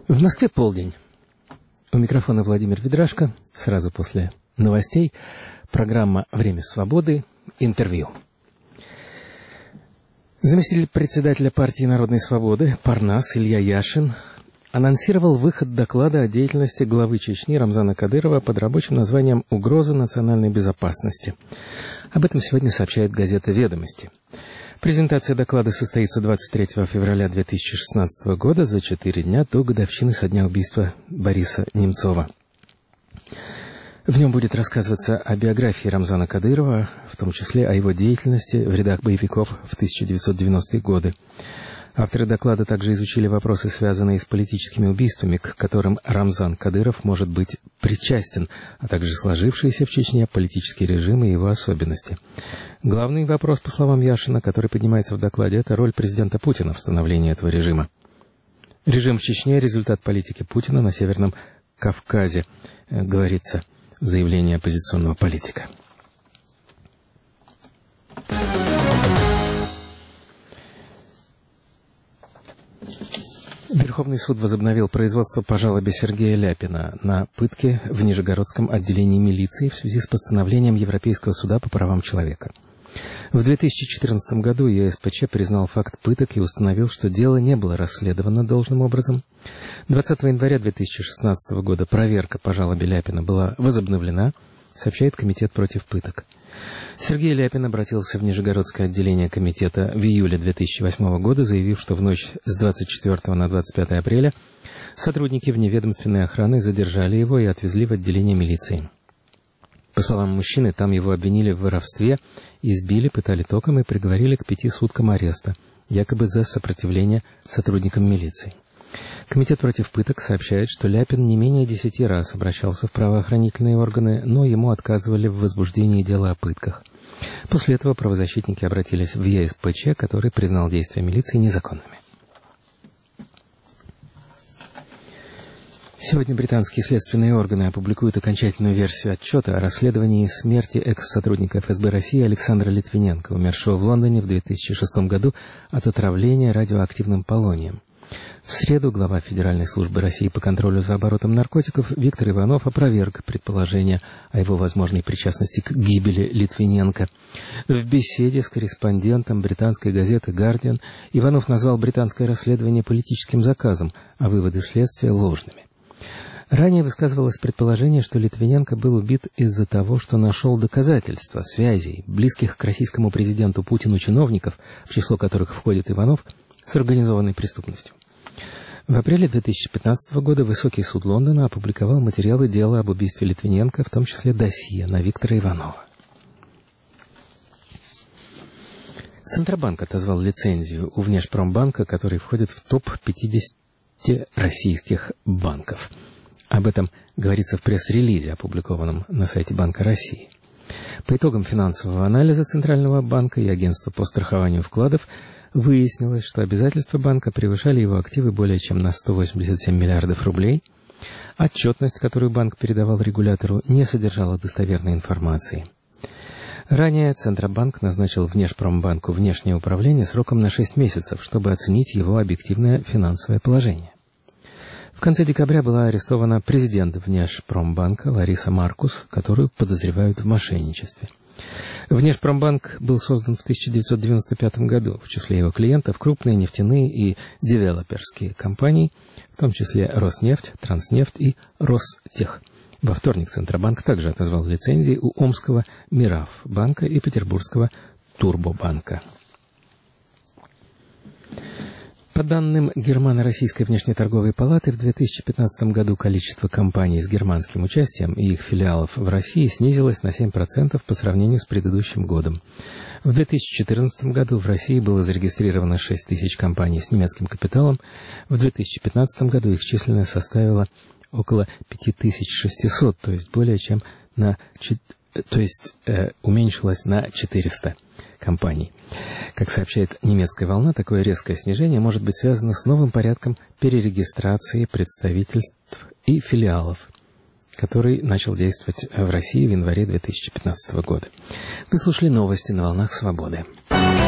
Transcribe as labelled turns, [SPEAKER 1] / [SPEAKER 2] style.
[SPEAKER 1] В Москве полдень. У микрофона Владимир Ведрашко. Сразу после новостей программа «Время свободы». Интервью. Заместитель председателя партии Народной свободы Парнас Илья Яшин анонсировал выход доклада о деятельности главы Чечни Рамзана Кадырова под рабочим названием «Угроза национальной безопасности». Об этом сегодня сообщает газета «Ведомости». Презентация доклада состоится 23 февраля 2016 года, за 4 дня до годовщины со дня убийства Бориса Немцова. В нем будет рассказываться о биографии Рамзана Кадырова, в том числе о его деятельности в рядах боевиков в 1990-е годы. Авторы доклада также изучили вопросы, связанные с политическими убийствами, к которым Рамзан Кадыров может быть причастен, а также сложившиеся в Чечне политический режим и его особенности. Главный вопрос, по словам Яшина, который поднимается в докладе, это роль президента Путина в становлении этого режима. Режим в Чечне – результат политики Путина на Северном Кавказе, говорится в заявлении оппозиционного политика. Верховный суд возобновил производство по жалобе Сергея Ляпина на пытки в Нижегородском отделении милиции в связи с постановлением Европейского суда по правам человека. В 2014 году ЕСПЧ признал факт пыток и установил, что дело не было расследовано должным образом. 20 января 2016 года проверка по жалобе Ляпина была возобновлена, сообщает Комитет против пыток. Сергей Ляпин обратился в Нижегородское отделение комитета в июле 2008 года, заявив, что в ночь с 24 на 25 апреля сотрудники вневедомственной охраны задержали его и отвезли в отделение милиции. По словам мужчины, там его обвинили в воровстве, избили, пытали током и приговорили к 5 суткам ареста, якобы за сопротивление сотрудникам милиции. Комитет против пыток сообщает, что Ляпин не менее 10 раз обращался в правоохранительные органы, но ему отказывали в возбуждении дела о пытках. После этого правозащитники обратились в ЕСПЧ, который признал действия милиции незаконными. Сегодня британские следственные органы опубликуют окончательную версию отчета о расследовании смерти экс-сотрудника ФСБ России Александра Литвиненко, умершего в Лондоне в 2006 году от отравления радиоактивным полонием. В среду глава Федеральной службы России по контролю за оборотом наркотиков Виктор Иванов опроверг предположение о его возможной причастности к гибели Литвиненко. В беседе с корреспондентом британской газеты «Гардиан» Иванов назвал британское расследование политическим заказом, а выводы следствия ложными. Ранее высказывалось предположение, что Литвиненко был убит из-за того, что нашел доказательства связей близких к российскому президенту Путину чиновников, в число которых входит Иванов, с организованной преступностью. В апреле 2015 года Высокий суд Лондона опубликовал материалы дела об убийстве Литвиненко, в том числе досье на Виктора Иванова. Центробанк отозвал лицензию у Внешпромбанка, который входит в топ-50 российских банков. Об этом говорится в пресс-релизе, опубликованном на сайте Банка России. По итогам финансового анализа Центрального банка и Агентства по страхованию вкладов выяснилось, что обязательства банка превышали его активы более чем на 187 миллиардов рублей. Отчетность, которую банк передавал регулятору, не содержала достоверной информации. Ранее Центробанк назначил Внешпромбанку внешнее управление сроком на 6 месяцев, чтобы оценить его объективное финансовое положение. В конце декабря была арестована президент Внешпромбанка Лариса Маркус, которую подозревают в мошенничестве. Внешпромбанк был создан в 1995 году. В числе его клиентов крупные нефтяные и девелоперские компании, в том числе Роснефть, Транснефть и Ростех. Во вторник Центробанк также отозвал лицензии у Омского Миравбанка и Петербургского Турбобанка. По данным Германо-Российской внешнеторговой палаты, в 2015 году количество компаний с германским участием и их филиалов в России снизилось на 7% по сравнению с предыдущим годом. В 2014 году в России было зарегистрировано 6 тысяч компаний с немецким капиталом. В 2015 году их численность составила около 5600, то есть уменьшилась на 400 компаний. Как сообщает немецкая волна, такое резкое снижение может быть связано с новым порядком перерегистрации представительств и филиалов, который начал действовать в России в январе 2015 года. Вы слушали новости на «Волнах Свободы».